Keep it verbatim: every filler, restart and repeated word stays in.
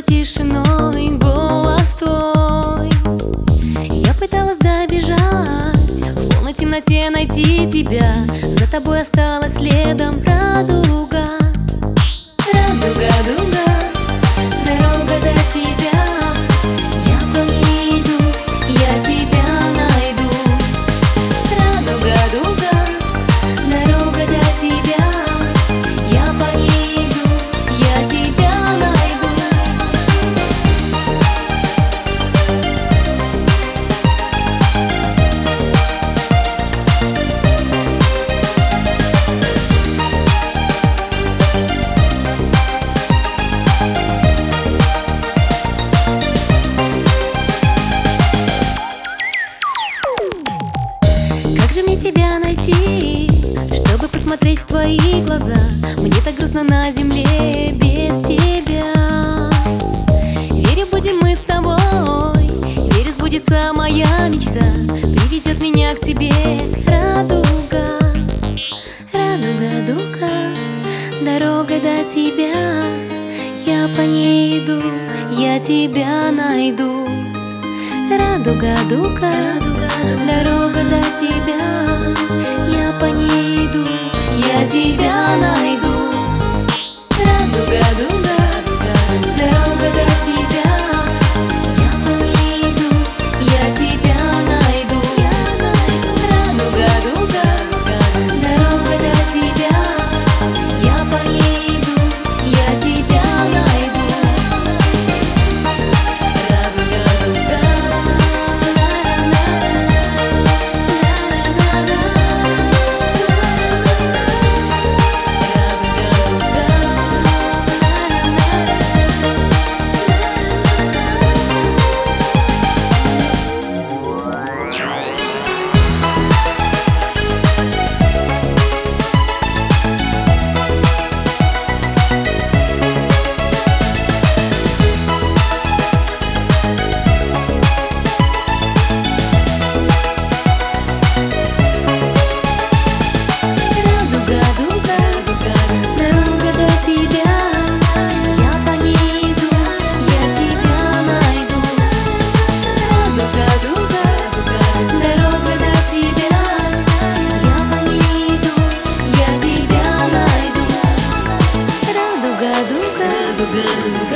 тишиной голос твой. Я пыталась добежать, в полной темноте найти тебя. За тобой осталась следом радуга. Радуга, дуга, дорога до тебя. Я по ней иду, я тебя найду. Радуга, дуга, дорога до тебя. Я по ней иду, я тебя найду. Как же мне тебя найти, чтобы посмотреть в твои глаза? Мне так грустно на земле без тебя. Верю, будем мы с тобой, верю, сбудется моя мечта. Приведет меня к тебе радуга. Радуга, дуга, дорога до тебя. Я по ней иду, я тебя найду. Радуга, дуга, дорога до тебя. Я по ней иду, я тебя найду. Радуга, дуга, дорога до тебя. Я по ней иду, я тебя найду. Радуга, дуга, дорога до тебя. Я по ней иду, я тебя найду. Good.